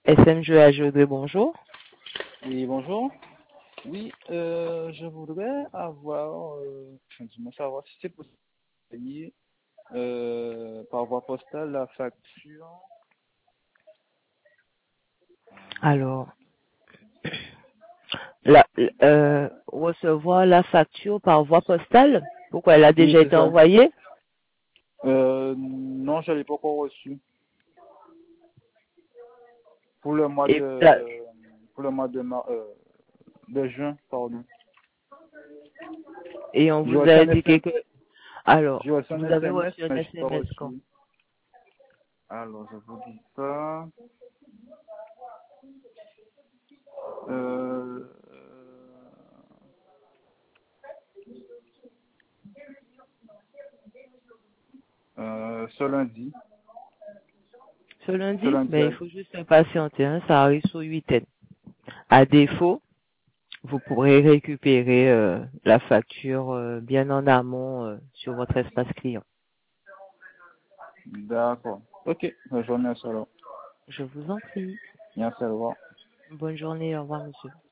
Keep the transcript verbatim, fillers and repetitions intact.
S M G A Jodré, bonjour. Oui, bonjour. Oui, euh, je voudrais avoir, euh, dis-moi savoir si c'est possible de payer euh, par voie postale la facture. Alors, la, euh, recevoir la facture par voie postale? Pourquoi elle a Oui, déjà c'est été ça. envoyée? Euh, non, je l'ai pas encore reçu. Pour le mois Et, la- de, pour le mois de, mar- euh, de juin, pardon. et on J'ai vous reçu a un indiqué S M S, que, alors, j'ai reçu un vous avez S M S, reçu un mais je n'ai pas S M S quand? reçu. Alors, je vous dis ça. Euh, euh, ce lundi. Ce Ce lundi? lundi. Ben, il faut juste patienter, hein, ça arrive sous huitaine. À défaut, vous pourrez récupérer euh, la facture euh, bien en amont euh, sur votre espace client. D'accord. Ok, je vous remercie alors. Je vous en prie. Merci, au revoir. Bonne journée, au revoir, monsieur.